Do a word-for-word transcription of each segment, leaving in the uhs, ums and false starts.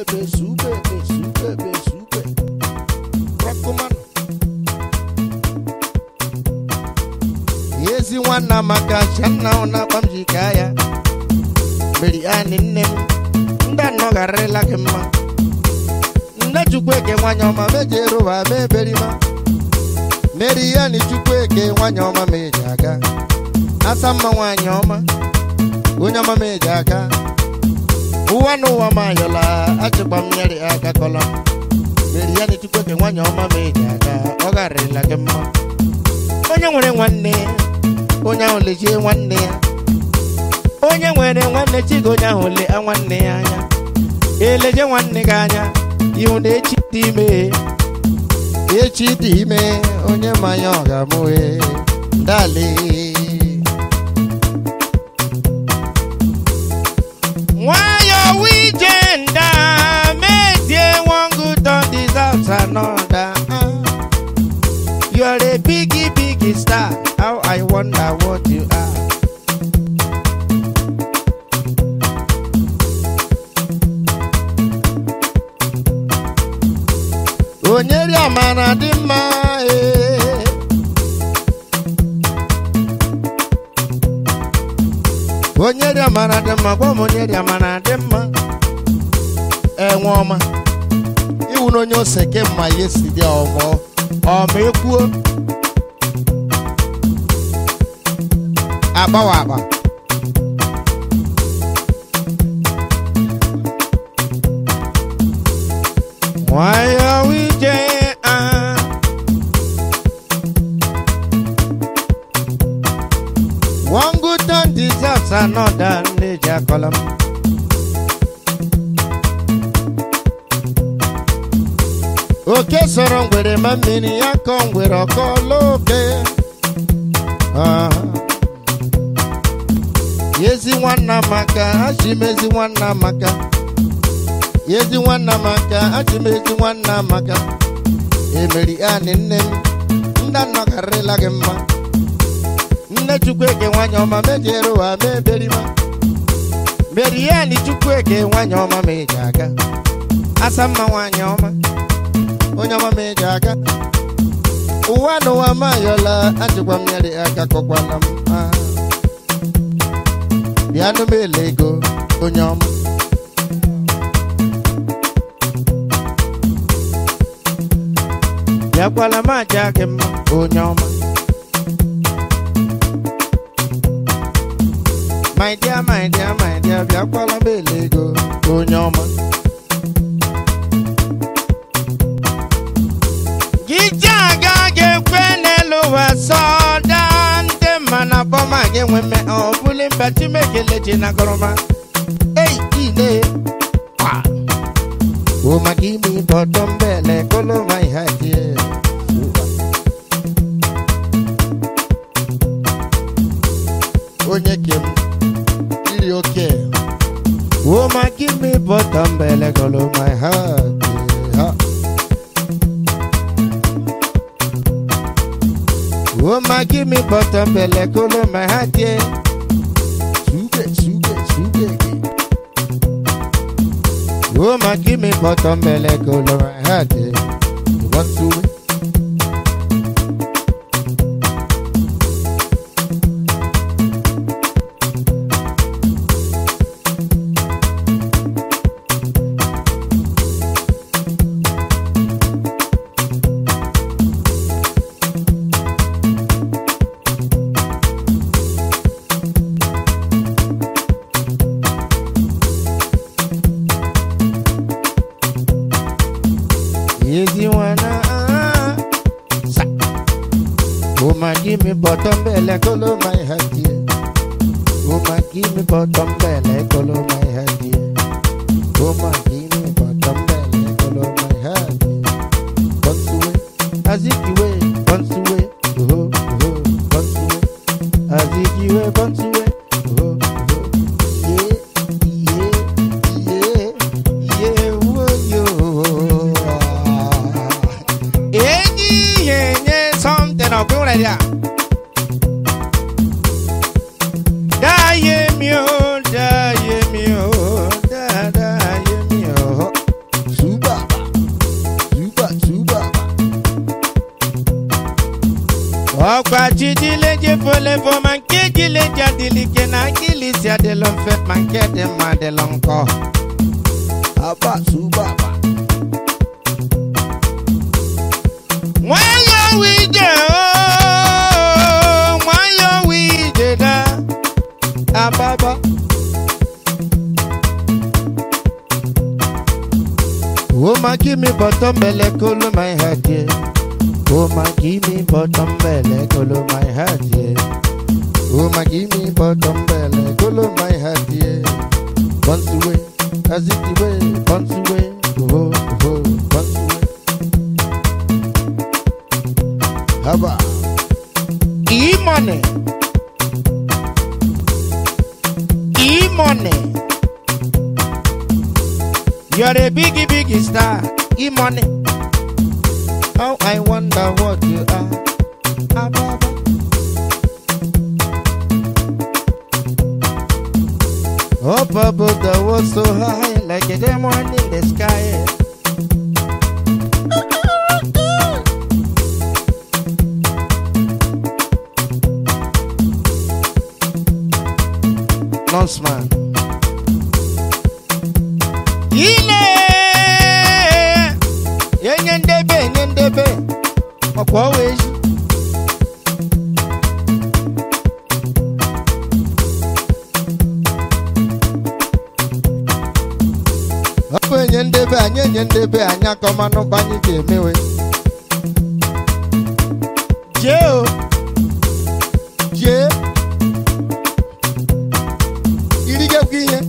be super be super be super. Rockman. Yesi wana makashana ona pamjikaya. Beri ani nem. Nda no garela kema. Nda chukweke wanyoma mejeruwa meberima. Meri ani chukweke wanyoma mejaga. Asama wanyoma. Unyama mejaga. Uwanu wa mayola achukwa mnyeri aga kolam. Meriani chukweke wanyoma mejaga. Ogare la kema. Onya mwere wane. Onya oleje wane. Onya mwere wane chigo nya ole a wane anya. Eleje wane ganya. Yunde chitime. Echitime. Onya mayoga mwe. Dale. Why are we gender? Made one good on deserves another. You are a biggie, biggie star. How I wonder what you are. Onyeri amana dima eh. Onyeri amana dima, kwa onyeri amana dima. Eh woma. Iwu no nyo seke ma yesi dia omo. Omo ekuo. Aba wa aba. Why are we there? Uh? One good turn deserves another. Nature column. Okay, so wrong with him. I mean, I come with a call. Okay. Ah. Yes, you want Namaka. She makes you one Namaka. Yes, you want Namaka. She makes you one Namaka. Emily Ann in them. Nana Carrella Gemma. Nachukweke wanyoma mejeruwa meberima. Meriani chukweke wanyoma mejaga. Asama wanyoma. Onyama mejaga. Uwano wa mayola. Achukwa mnyari aka kokwanam. Biano belego. Onyama. Yakwala majake mma. Onyama. My dear, my dear, my dear, we are calling Belego, Onyoma. Gijaga get Penelo was so down. The man of Boma get women or pulling back to make a legend. Hey, Ine. Ah. Woman, give me bottom belly, color my hat here. Onyekim. Okay. Woman, give me bottom belly, color my heart. Yeah. Woman, give me bottom belly, color my heart. Yeah. Sugar, sugar, sugar. Woman, give me bottom belly, color my heart. Yeah. You want to? Give me bottom belly, color my heart, yeah. Woman, give me bottom belly, color my heart, yeah. Woman, give me bottom belly, color my heart, yeah. Bounce away, as if you way, bounce away, oh, oh, bounce away, as if you way, bounce away, oh, oh, yeah, yeah, yeah, yeah, oh, yo. Yeah, yeah, yeah, something I'll go like that. Kwachidile je fole fo manke jile jadili ke na kilisia de l'on fait manke de ma de l'onko. Aba subaba. Wayo wije oh, wayo wije da. Ababa. Woman give me bottom belly cool my head yeah. Woman give me bottom belly cool my head yeah. Woman give me bottom belly cool my head yeah. Once away, as it away, once away, oh oh, once away. Haba. E money. E money. You're a biggie, biggie star, E-Money. How I wonder what you are, Ababa. Up above the world so high, like a diamond in the sky. Nonsman. Ile yenyendebe nyendebe okwa weji okwa nyendebe anya nyendebe anya komano banyi jemewe je je irige kwiye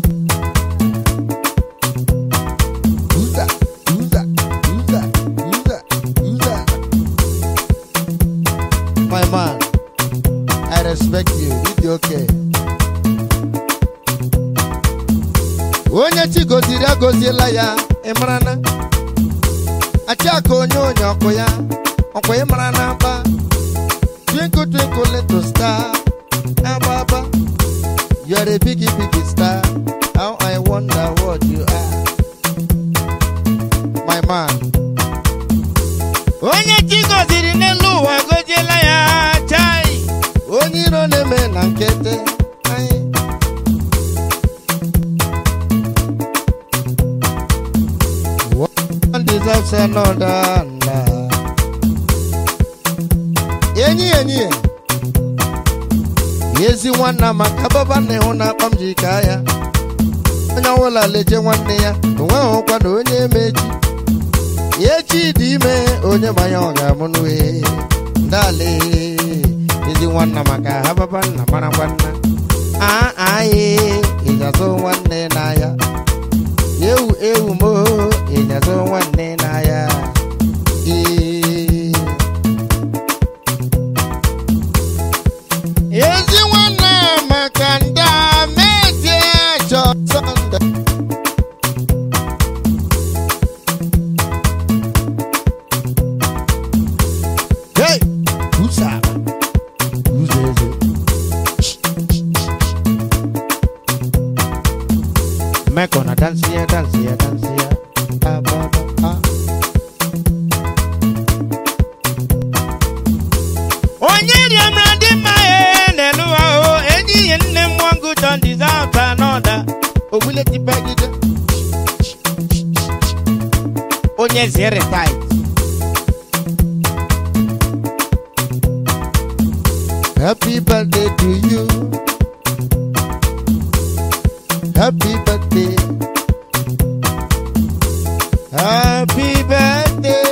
my man, I respect you. It's okay. Onye chi goziri agozila ya, imrana. Achako onye onye ọkụ ya, ọkụ imrana ba. Twinkle twinkle little star, Ababa. You're a biggie biggie star. How I wonder what you are, my man. Onye chi goziri n'elu ụwa gozila ya chai. Onye iro na-eme na nkete anyị. One deserves another. Enyi enyi yezi nwanna maka baba na ịhụ na akpa m ji ka ya. Onye ọwụla leje nwanne ya, onwe hụkwa na onye emechi. Yechi di me onye manya oga munwe ndale izi nwanna maka hababa na mara nwanna a ai ijazo nwanne na ya yewu ewu mo ijazo nwanne na ya yezi nwanna maka nda meje cho sonda. Hey, who's that? Who's this? Me gonna dance here, dance here, dance here. Ah, ba, ba, ah. Onye amradi mae nelu ao eni enne mwangu don deserve another. Obule tipagide. Onye zere tight. Happy birthday to you. Happy birthday. Happy birthday.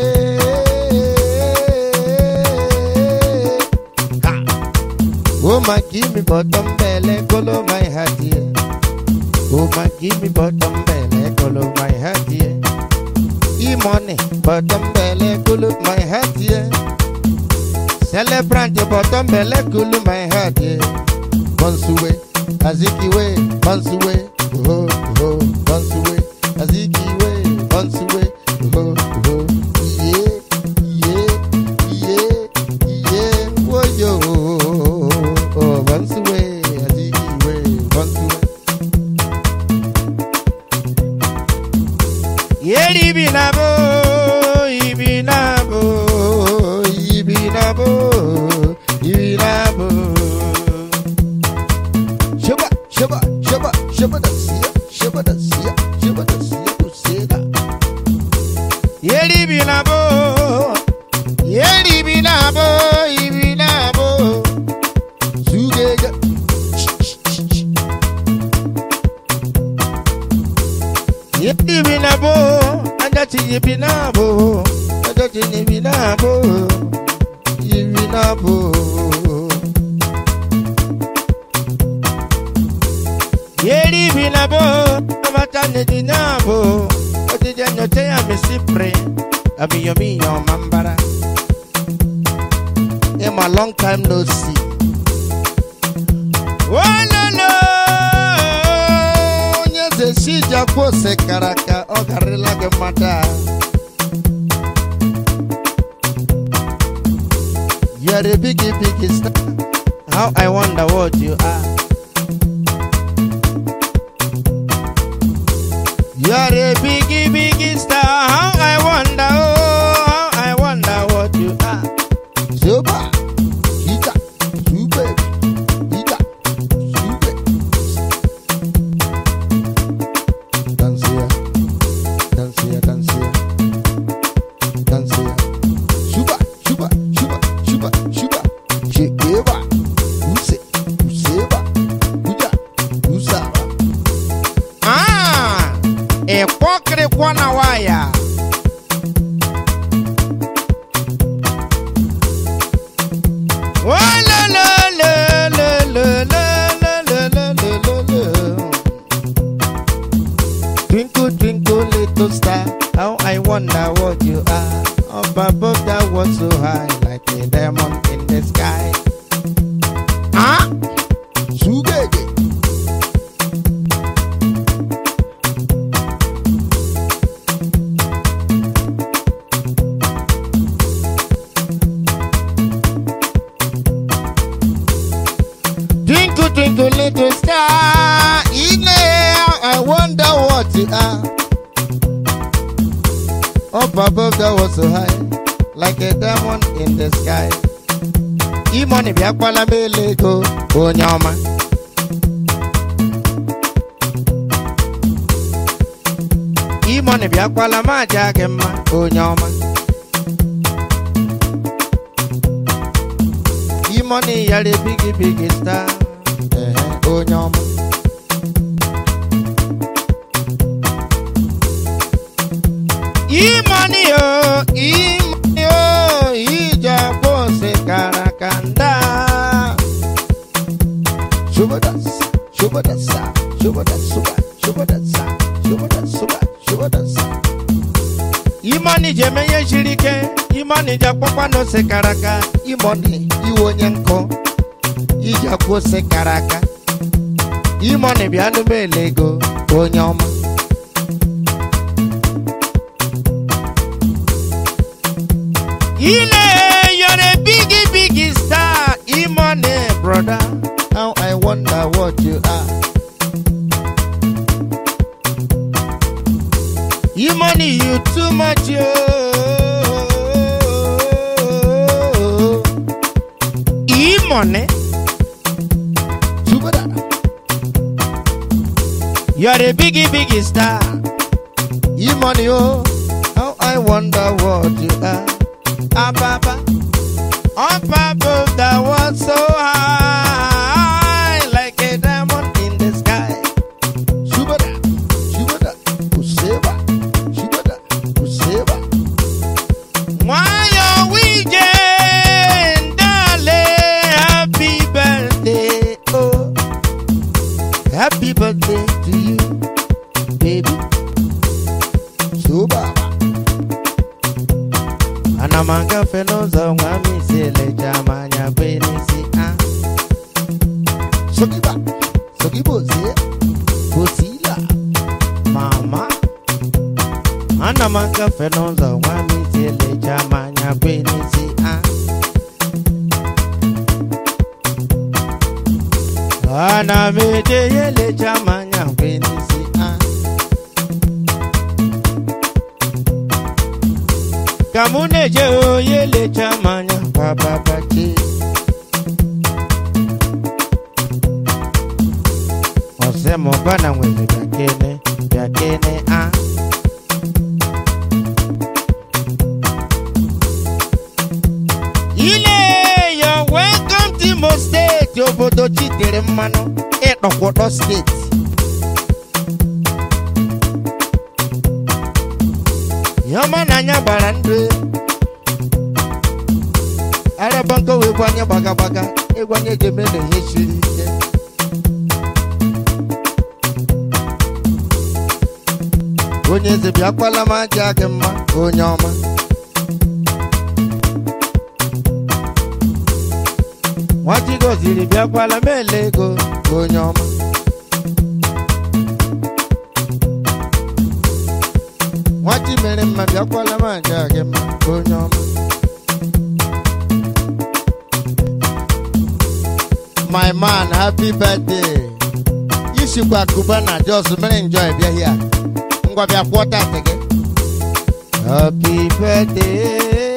Ha. Woman, give me bottom belly, color my heart here. Woman, give me bottom belly, color my heart here. E-Money, bottom belly, color my heart here. Celebrant your bottom belly, cool my heart, yeah. Once away, Aziki way, once away, oh, oh, once away, Aziki way, once away, oh, oh, yeah, yeah, yeah, yeah, oh, yo, oh, once away, Aziki way, once away. Yeah, Ibinabo, Ibinabo, Ibinabo. Yipi binabo, anjachi yibinabo, anjachi yibinabo, yibinabo. Yeri binabo, amatane dinabo, otije nyote amisipre, abiyo miyo mambara. In my long time no see. Oh no no. Nyeze shija pose karaka ogarila ge mata. You're a biggie biggie star. How I wonder what you are. You're a biggie biggie star. How I wonder, oh, how I wonder what you are. Super. Twinkle, twinkle, little star, how I wonder what you are. Up above that was so high, like a diamond in the sky. Ah, Sugege. Twinkle, twinkle, little star, in there, I wonder what you are. Up above that was so high, like a diamond in the sky. Imoni biakwala melego, onyama. Imoni biakwala majagema, onyama. Imoni yale biggie biggie star, eh, onyama. Imani yo, imani yo, ija pose karakanda. Shubadas, shubadasa, shubadas, suba, shubadasa, shubadas, suba, shubadasa. Imani jemeye shirike, imani jakpokwa no se karaka. Imani iwo nyenko, ija pose karaka. Imani bianu belego, onyoma. Ile, you're a biggie, biggie star. Imone, brother. How I wonder what you are. Imone, you too much, yo. Imone. You're a biggie, biggie star. Imone, yo. How I wonder what you are. Ababa, up above that was so high, like a diamond in the sky. Shubada, shubada, useba, shubada, useba. Why are we getting, darling? Happy birthday, oh, happy birthday to you, baby. Shubaba. Anamanga fenoza ngami sele jamanya benisi ah. Sogiba, sogibo zie, fosila, mama. Anamanga fenoza ngami sele jamanya benisi ah. Anamete yele jamanya benisi ah. Kamune je oyele chamanya baba bachi. Ose mobana mweze byakene byakene ah. Ile yo welcome to Imo State obodo chitere mmano Ekpokwoto State. Yoma nanya barandwe. Arabanko we kwanya baga baga. E kwanya gemele yeshiri. Onye ze biakwala ma jage mma onye ọma. Nwachi goziri biakwala mele ego onye ọma. Nwachi mere mma biakwala ma jage mma onye ọma. My man, happy birthday. Yishikwa Kubana just very enjoy be here. Ngwabia quarter again. Happy birthday.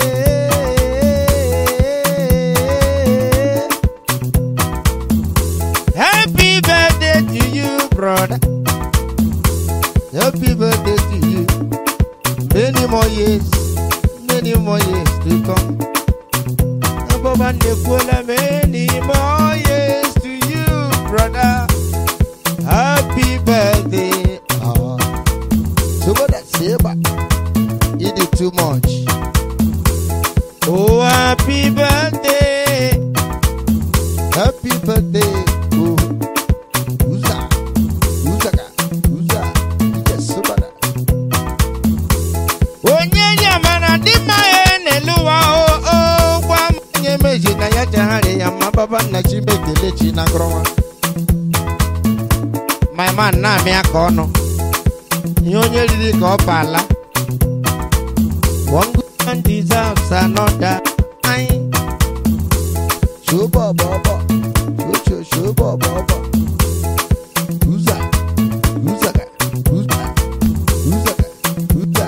Happy birthday to you, brother. Happy birthday to you. Many more years, many more years to come. Many more years to you, brother. Happy birthday. Oh. So what that say about? You did too much. Oh, happy birthday. Happy birthday. Oh. Who's that? Who's that? Who's that? Yes, so bad. Oh, yeah, man, I did my end. Oh, oh, one. Meji na ya jahare ya mababa na chimekele chi na growa. My man na me akono. Nyonye lili ko pala. One good man deserves another. Ai. Shuba baba. Shuba shuba baba. Uza. Uza ga. Uza. Uza ga. Uza.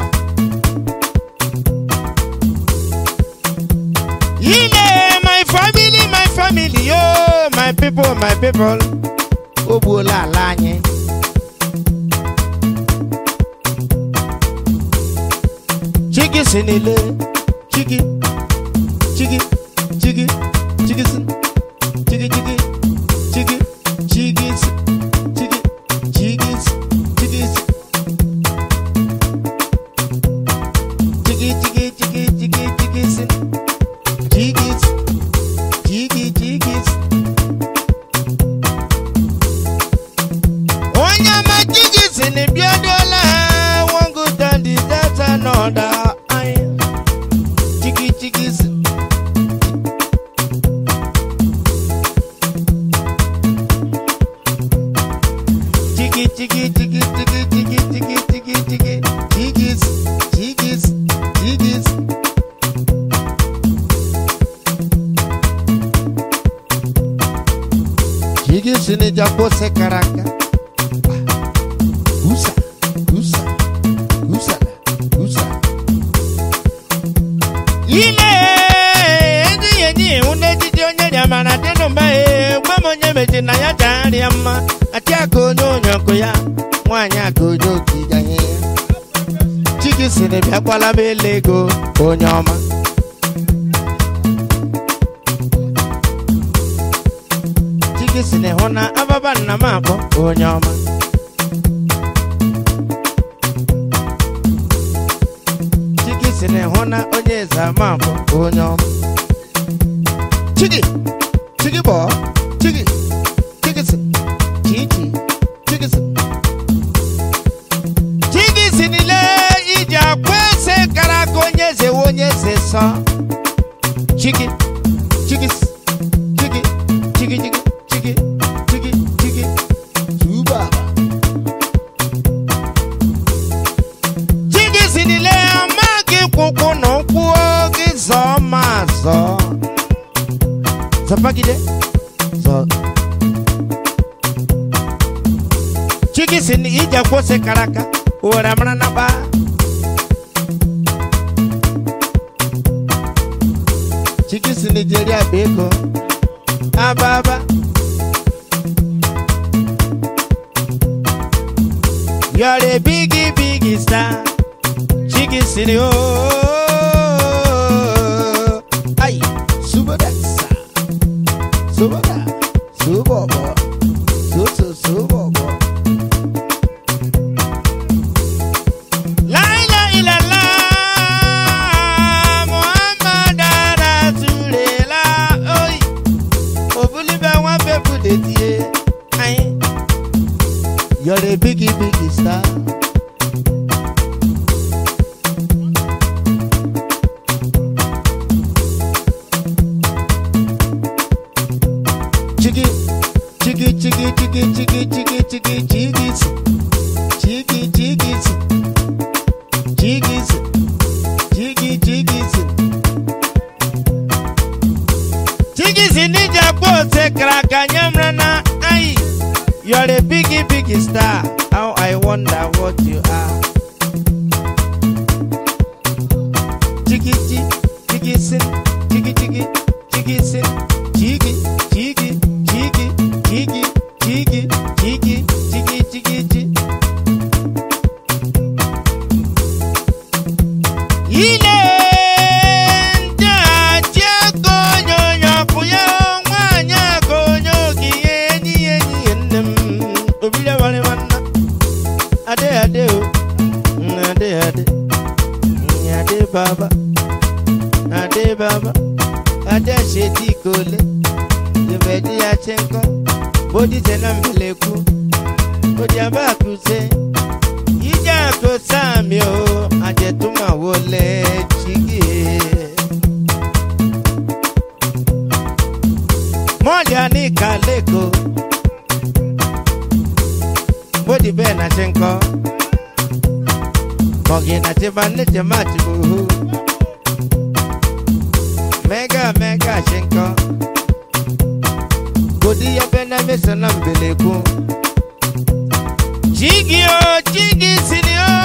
Ile family, my family, oh, my people, my people. Obola lanye. Chigi sinile, chigi, chigi, chigi, chigi sin, chigi, chigi, chigi, chigi, chigi, chigi, chigi, chigi, chigi, chigi, chigi, chigi sin, chigi. Jiggy jiggies. Oh, yeah, my jiggies in the Biadola. One good and that's another. I jiggy jiggies. Jiggy jiggy jiggy jiggy jiggy jiggy jiggy jiggy jiggies jiggies jiggies. Jigi sini japo se karaka. Usa, usa, usa, usa. Ile, eni eni uneji onye jamana teno mbae. Mwamonye meji na ya jari ama. Ati akono nyoko ya. Mwanya akono kijahe. Jigi sini biakwala belego onyoma. Sine hona ababa na mako onyoma. Chiki sine hona onyeza mako onyoma. Chiki, chiki bo, chiki, chiki sin, chiki, chiki sin. Chiki sinile ija kwese karako onyeze onyeze sa. Chiki, chiki, chiki, chiki, chiki. Chigi, chigi, chigi, chuba. Chigi sinile amagi kuku no kuogi zo mazo. Zapagide, zo. Chigi sini ija kwose karaka, ora mrana ba. Chigi sini jeria beko, ababa. You're a biggie, biggie star. Chigi city, oh. Ay, super dancer. Super da. Super boy. So, so, super boy. La, la, la, la. Chigi chigi chigi chigi chigis. Chigi chigis. Chigis. Chigi chigis. Chigis ninja pose kraka nyamrana ai. You are a biggie biggie star. How I wonder what you are. Chigi chigi chigi sin. Chigi chigi chigi sin. Chigi chigi chigi chigi chigi chigi chigi chigi chigi. Ile nda jago nyonya kuya mwanya konyo kiye ni ni ennem obile wale manna ade ade o ade ade ade baba ade baba ade sheti kole Jebedi ya chenko bodi tena mbeleku bodi abaku se ija ko samio ajetuma wole chigi moja ni kaleko bodi bena chenko mogi na tebane temati buhu mega mega chenko bodi ya bena mesana mbeleku Chigi o, chigi sini o,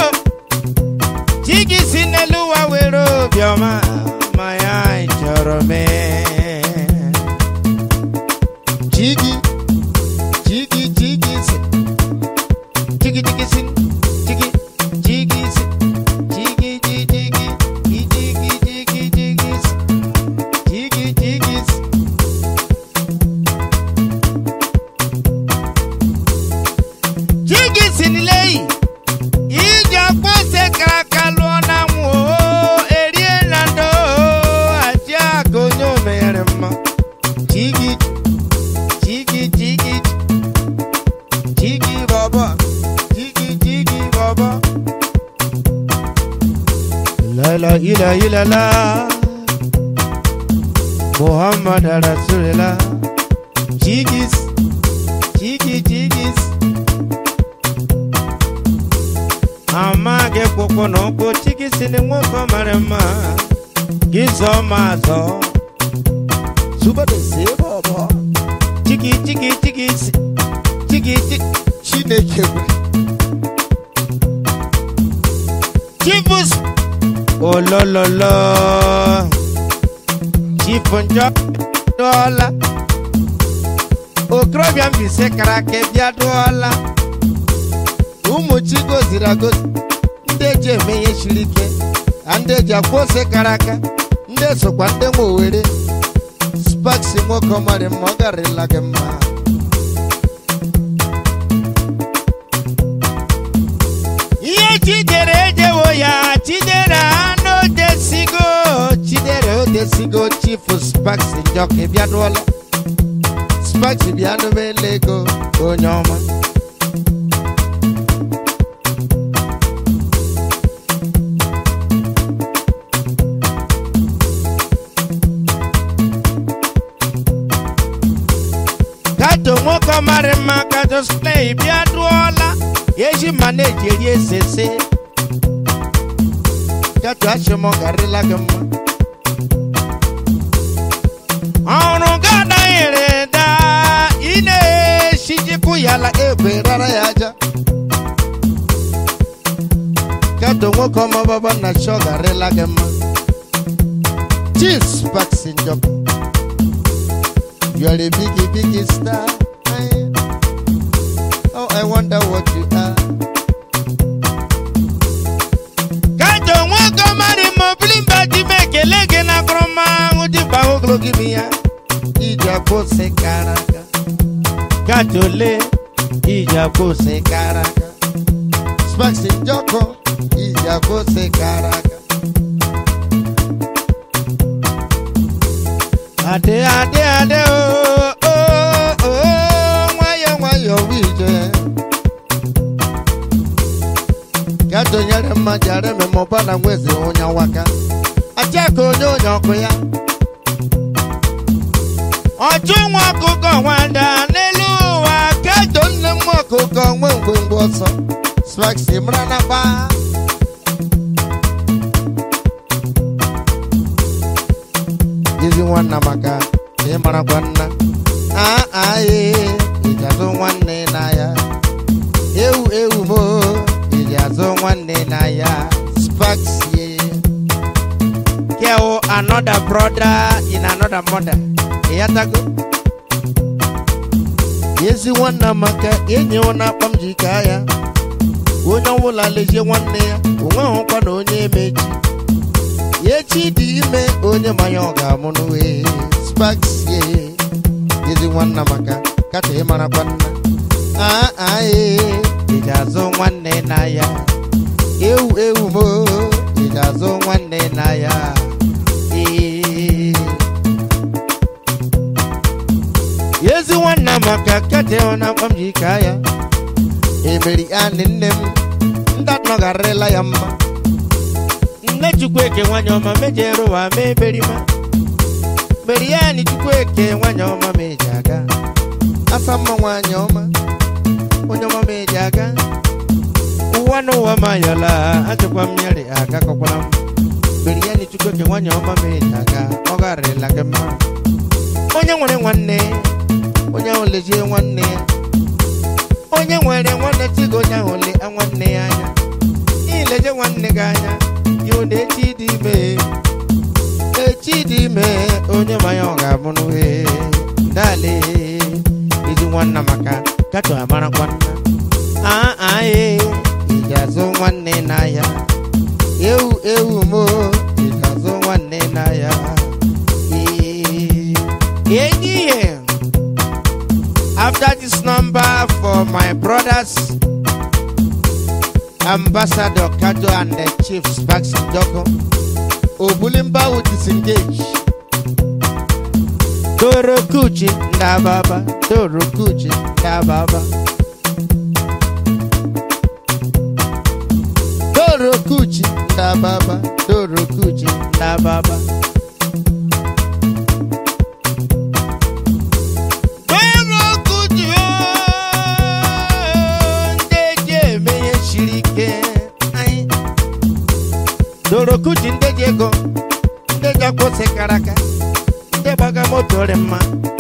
chigi sinelu wa wero bioma maya ichorome. Chigi, chigi, chigi sin, chigi chigi sin, chigi, chigi sin, chigi chigi chigi, chigi chigi chigi sin, chigi chigi sin. Chigi sinilei ija pose krakaluona mu erie lando aja gonyo merema chigi chigi chigi chigi baba chigi chigi baba la la ila ila la Muhammad Rasulullah chigis chigi chigis Amage koko no ko chigi sini mwoko marema Gizo mazo Suba de sebo bo Chigi chigi chigi Chigi chigi Chine kewe Chifus Oh lo lo lo Chifunjo Dola Okrobia mbise karake bia dola Umu chigo zirago Ndeje meye shirike Andeja kwose karaka Ndeso kwa ndemo were Spaxi mwoko mare mwagare lage ma Iye chidere jewo ya Chidere ano desigo Chidere o desigo Chifu Spaxi njoke biadwala Spaxi biano melego Onyoma Kato mwoko marema kato splay biadwola Yeji manage ye sese Kato ashe mongari lagema Aunu gada ireda Ine shijiku yala ebe rara yaja Kato mwoko mababa na shogari lagema Cheese packs in job You are a biggie, biggie star. I, oh, I wonder what you are. Kato mwako mari moblimba dimeke lege na kroma udipa oglo gimia. Ija pose karaka. Kato le ija pose karaka. Spaxi joko ija pose karaka. Ade ade ade oh oh oh mwayo mwayo wije Kato nyere majare me mobala mwezi onya waka Achako onyo koya Oju nwa kuko wanda nelu waka mwako kwa mwengu mboso Swaxi mrana ba Jizi wana maka Imana kwana Ah ah ye Ijazo wane na ya Eu eu mo Ijazo wane na ya Swaxi Keo another brother in another mother Iyatago Yezi wana maka Yenye wana pamjikaya Onya wula leje wane ya Unwe hokwa na onye meji Yechi di ime Onye mayoga munuwe Sparks ye Yezi wana maka Kate mana kwana Ah ah ye Ijazo wane na ya Eu eu mo Ijazo wane na ya Yezi wana maka Kate ona pamjikaya Emeri aninem Ndat no garela yamma Nechukweke wanyoma mejero wa meberima Beriani chukweke wanyoma mejaga Asama wanyoma Wanyoma mejaga Uwano wa mayala Achukwa mnyari akakokulam Beriani chukweke wanyoma mejaga Ogarela kema Onya wane wane Onya oleje wane Onye nwere nwanne tigo nya ole nwanne ya anya ileje nwanne ga anya yo de chidi me e chidi me onye maya oga bunu he dale izu nwanna maka kato amara kwanna ah ah e ijazo nwanne na ya eu eu mo ijazo nwanne na ya e e After this number for my brothers, Ambassador Kato and the Chief Sparks Doko, Obulimba will disengage. Doro Kuchi, da baba, Doro Kuchi, da baba. Doro Kuchi, da baba, Doro Kuchi, da baba. Doro Kuchi nde jego nde jako se karaka nde baga motore ma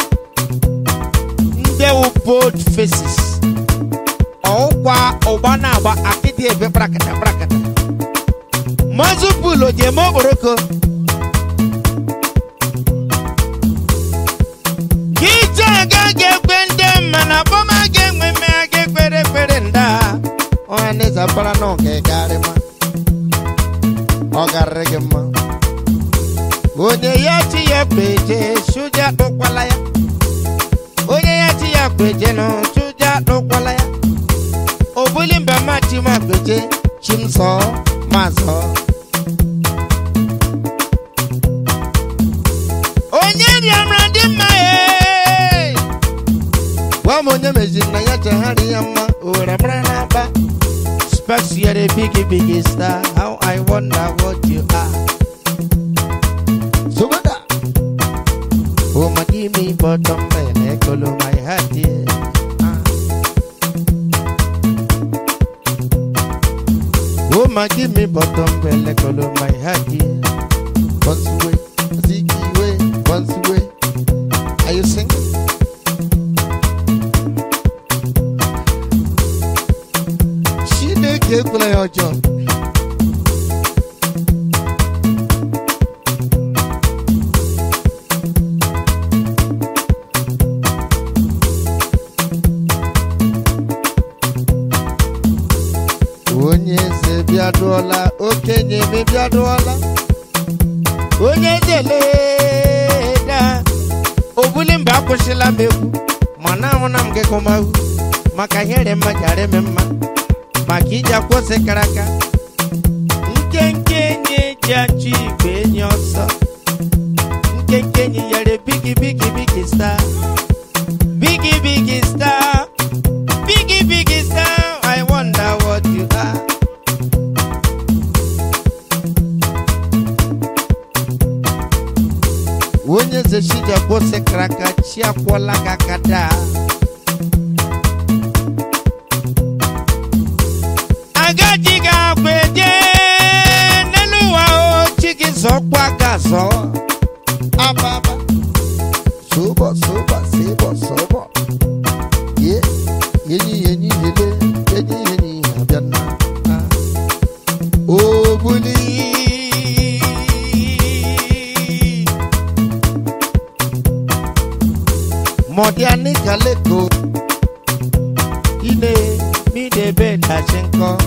nde u bold faces okwa obana aba akiti ebe brakata brakata mazupulo je mo boroko Gita gage gwende mana boma ge mweme age kwere kwere nda Oaneza para no ke garema Ogarregema Onye yachi ya peje Shuja dokwala ya Onye yachi ya peje no Shuja dokwala ya Obulimba machi ma peje Chimso maso Onye riamrandi mae Wamonye mejina ya chahari yama Uramrana ba Sparks, you're a biggie, biggie star. How I wonder what you are. So what that? Oh, my give me bottom belly, color my heart, yeah. Oh, my give me bottom belly, color my heart, yeah. Once away, ziggy way, once away. Are you singing? Get play your job. Onye se biadola, okenye me biadola. Onye zele da. Obulimba kushila meku. Mana wana mge komahu. Makanyere majare memma. Makija kwose karaka Nkenkenye jachi kwenye oso Nkenkenye yare biggie biggie biggie star Biggie biggie star Biggie biggie star I wonder what you are Wonye ze shija kwose karaka Chia kwa laka kada Magajiga kweje neluwa o chiki sokwa kaso ababa sobo sobo sebo sobo ye yeni yeni yele yeni yeni abiana o buli modiani kaleko ine mi debe tashenko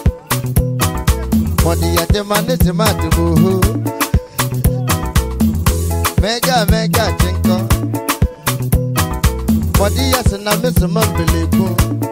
modi ya temane tematubu mega mega chenko modi ya sana mesama beleku